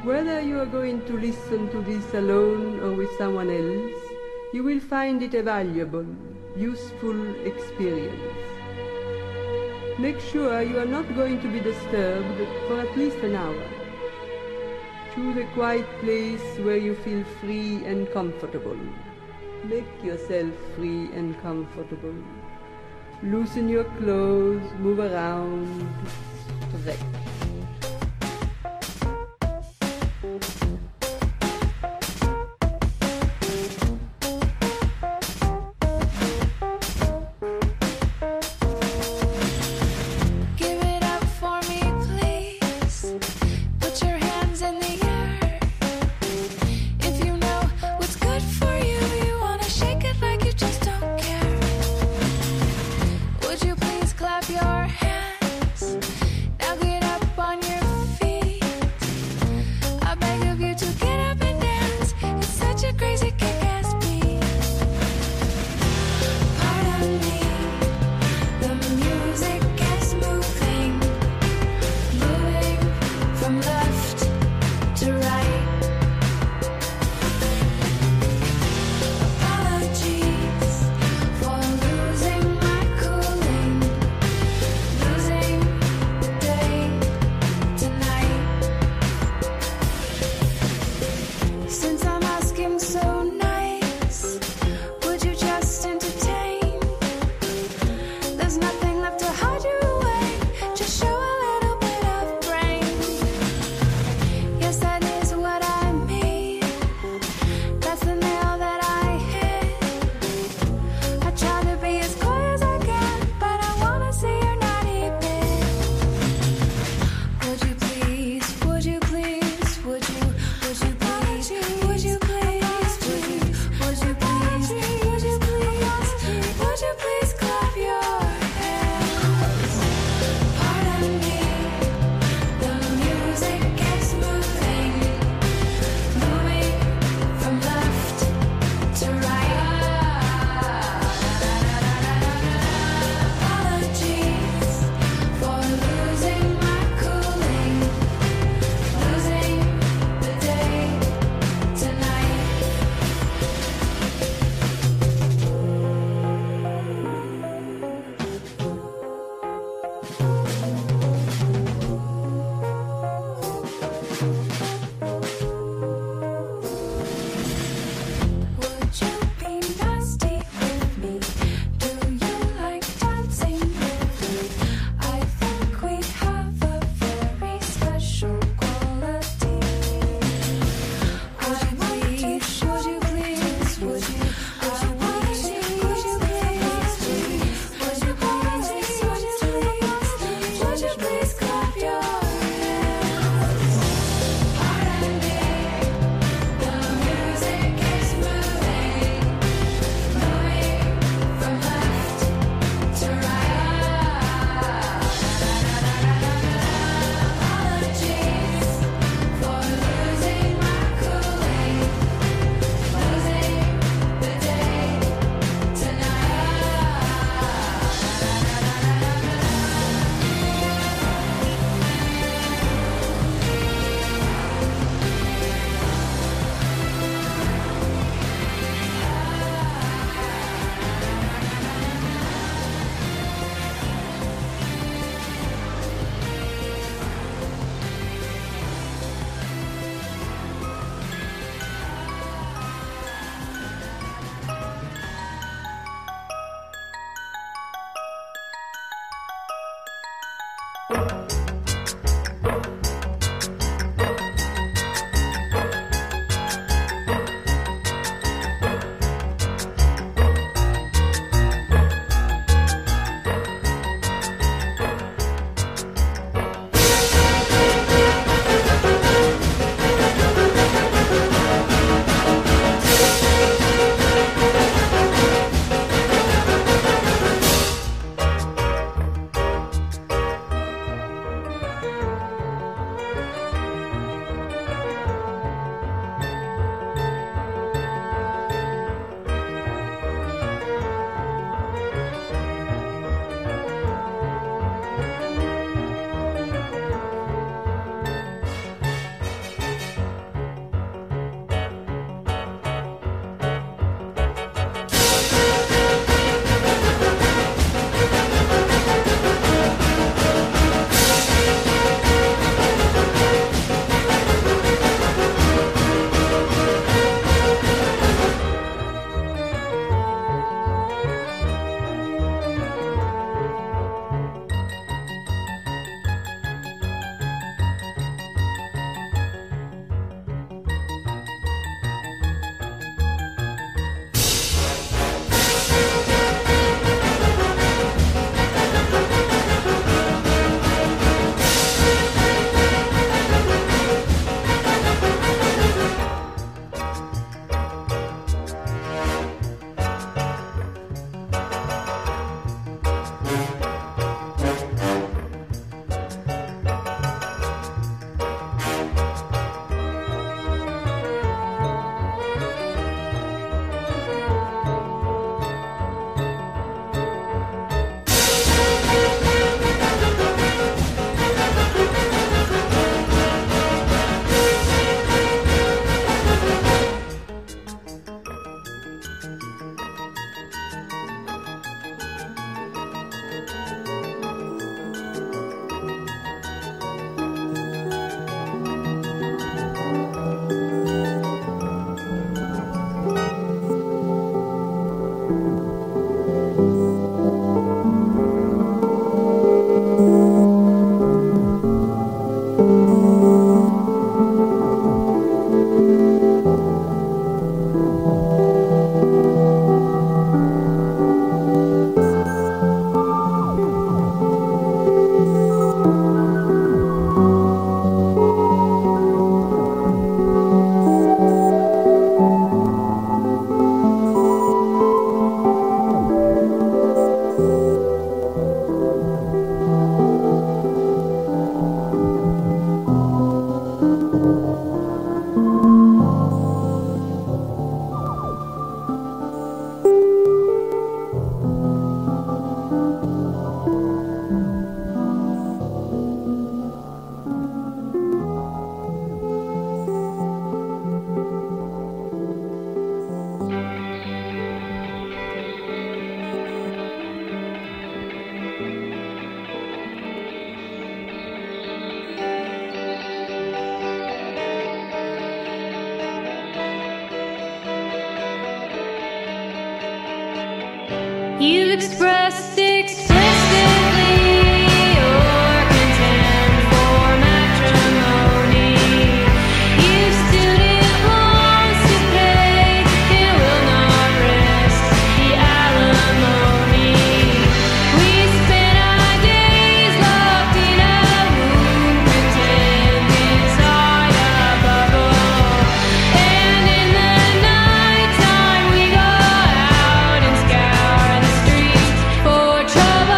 Whether you are going to listen to this alone or with someone else, you will find it a valuable, useful experience. Make sure you are not going to be disturbed for at least an hour. Choose a quiet place where you feel free and comfortable. Make yourself free and comfortable. Loosen your clothes, move around, stretch. You've expressed explicitly your contempt for matrimony. You still it wants to pay, it will not risk the alimony. We spent our days locked in a room, pretend inside a bubble. And in the night time we go out and scour the streets for trouble.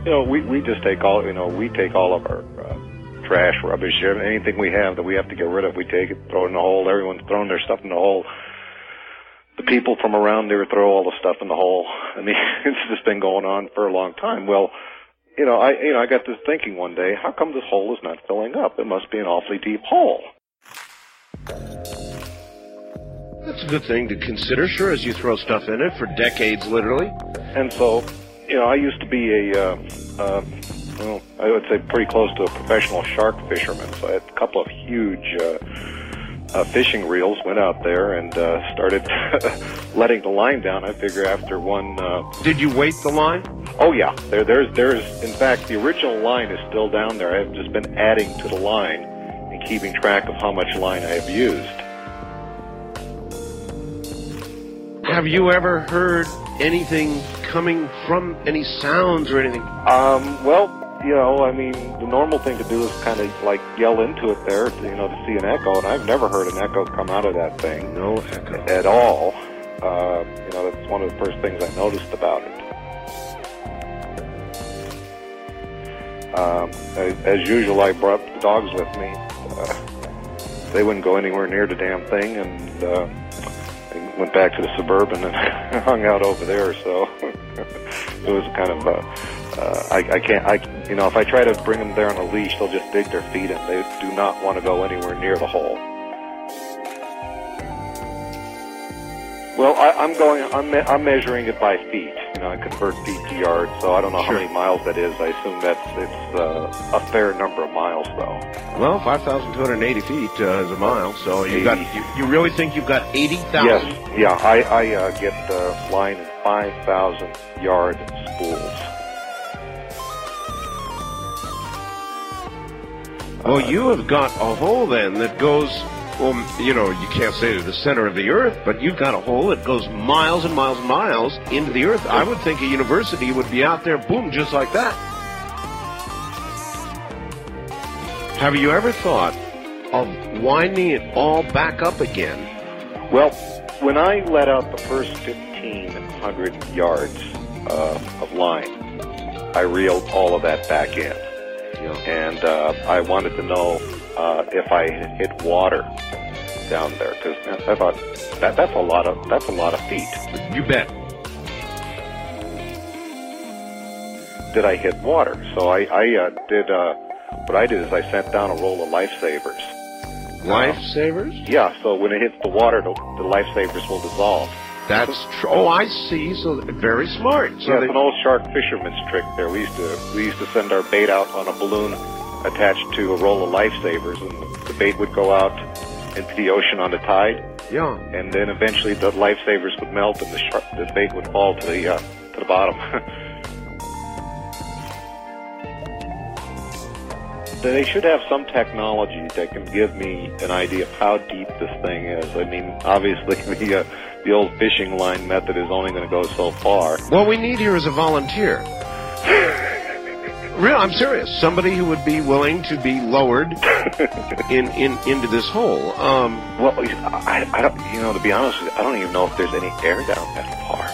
we just take all, we take all of our trash, rubbish, anything we have that we have to get rid of, we take it, throw it in the hole. Everyone's throwing their stuff in the hole. The people from around there throw all the stuff in the hole. I mean, it's just been going on for a long time. Well, I got this thinking one day, how come this hole is not filling up? It must be an awfully deep hole. That's a good thing to consider, sure, as you throw stuff in it for decades, literally. And so, I used to be I would say pretty close to a professional shark fisherman. So I had a couple of huge fishing reels, went out there and started letting the line down. I figure after one... Did you weight the line? Oh, yeah. There's, in fact, the original line is still down there. I've just been adding to the line and keeping track of how much line I have used. Have you ever heard anything coming from any sounds or anything? Well, the normal thing to do is kind of like yell into it there, to see an echo, and I've never heard an echo come out of that thing. No echo. At all. That's one of the first things I noticed about it. As usual, I brought the dogs with me. They wouldn't go anywhere near the damn thing, and I went back to the Suburban and hung out over there, so it was kind of, if I try to bring them there on a leash, they'll just dig their feet in. They do not want to go anywhere near the hole. Well, I'm measuring it by feet. I convert feet to yards, so I don't know how many miles that is. I assume it's a fair number of miles, though. Well, 5,280 feet is a mile, so you really think you've got 80,000? Yes, yeah, I get the line in 5,000 yard spools. Well, you have got a hole then that goes... Well, you can't say to the center of the earth, but you've got a hole that goes miles and miles and miles into the earth. I would think a university would be out there, boom, just like that. Have you ever thought of winding it all back up again? Well, when I let out the first 1,500 yards of line, I reeled all of that back in. Yeah. And I wanted to know if I hit water down there, because I thought that's a lot of feet. You bet. Did I hit water? So I did. What I did is I sent down a roll of lifesavers. Lifesavers? Yeah. So when it hits the water, the lifesavers will dissolve. That's true. Oh, I see. So very smart. So yeah, it's an old shark fisherman's trick. There, we used to send our bait out on a balloon attached to a roll of lifesavers, and the bait would go out into the ocean on the tide. Yeah. And then eventually the lifesavers would melt, and the bait would fall to the bottom. They should have some technology that can give me an idea of how deep this thing is. I mean, obviously the old fishing line method is only going to go so far. What we need here is a volunteer. Real, I'm serious. Somebody who would be willing to be lowered into this hole. Well, I don't. To be honest with you, I don't even know if there's any air down that far.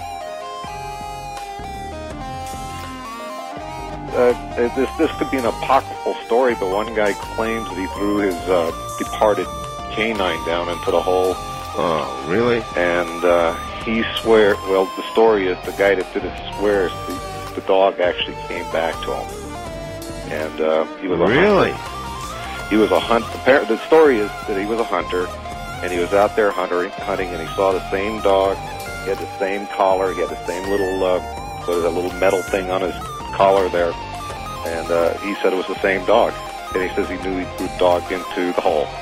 This could be an apocryphal story, but one guy claims that he threw his departed canine down into the hole. Oh, really? And he swears. Well, the story is the guy that did it swears the dog actually came back to him, and he was a hunter. He was a hunter. The story is that he was a hunter, and he was out there hunting, and he saw the same dog. He had the same collar. He had the same little little metal thing on his collar there, and he said it was the same dog. And he says he knew he threw the dog into the hole.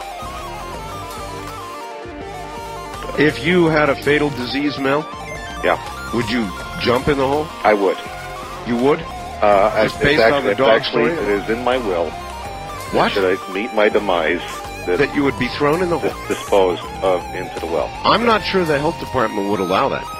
If you had a fatal disease, Mel, yeah, would you jump in the hole? I would. You would? Just based on the dog story? It is in my will. What? Should I meet my demise, that you would be thrown in the hole? Disposed of into the well. I'm not sure the health department would allow that.